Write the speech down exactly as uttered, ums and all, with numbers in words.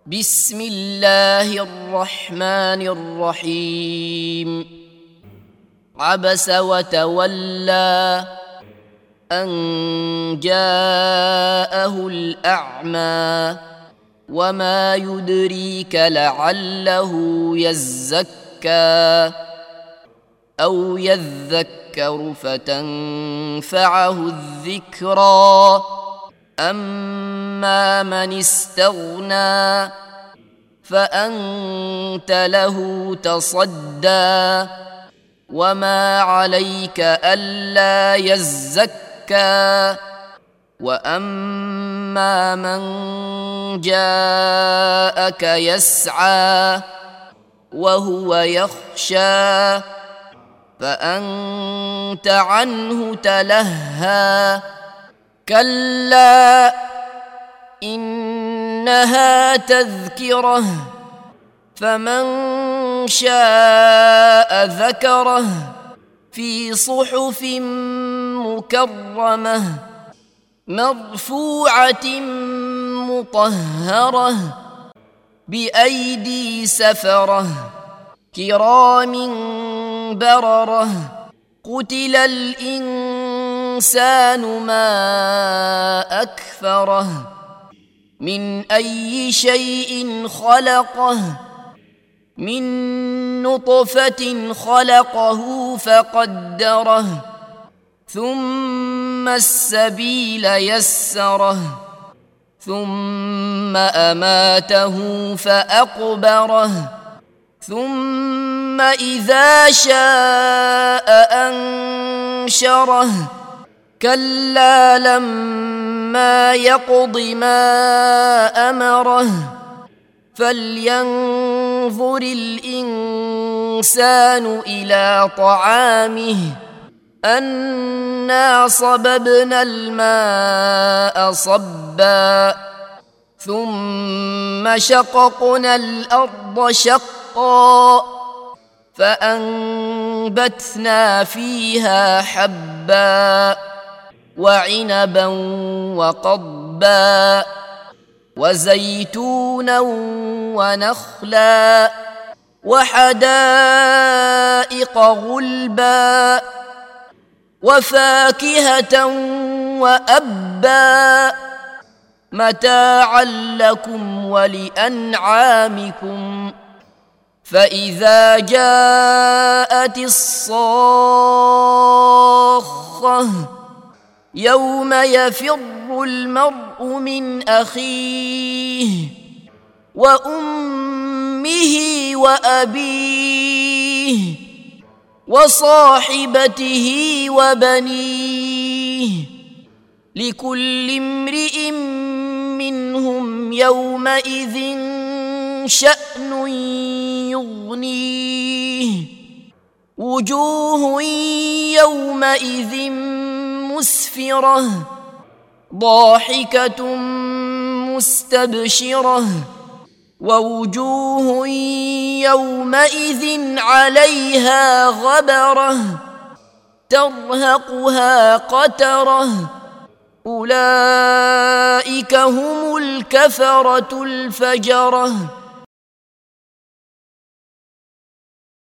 بسم الله الرحمن الرحيم عبس وتولى أن جاءه الأعمى وما يدريك لعله يزكى أو يذكر فتنفعه الذكرى أما من استغنى فأنت له تصدى وما عليك ألا يزكى وأما من جاءك يسعى وهو يخشى فأنت عنه تلهى كلا إنها تذكرة فمن شاء ذكره في صحف مكرمة مرفوعة مطهرة بأيدي سفرة كرام بررة قتل الإنسان ما أكفره من أي شيء خلقه من نطفة خلقه فقدره ثم السبيل يسره ثم أماته فأقبره ثم إذا شاء أنشره كلا لما يقض ما أمره فلينظر الإنسان إلى طعامه أنا صببنا الماء صبا ثم شققنا الأرض شقا فأنبتنا فيها حبا وعنبا وقضبا وزيتونا ونخلا وحدائق غلبا وفاكهة وأبا متاعا لكم ولأنعامكم فإذا جاءت الصاخة يوم يفر المرء من أخيه وأمه وأبيه وصاحبته وبنيه لكل امرئ منهم يومئذ شأن يغنيه وجوه يومئذ مسفرة ضاحكة مستبشرة ووجوه يومئذ عليها غبرة ترهقها قترة أولئك هم الكفرة الفجرة.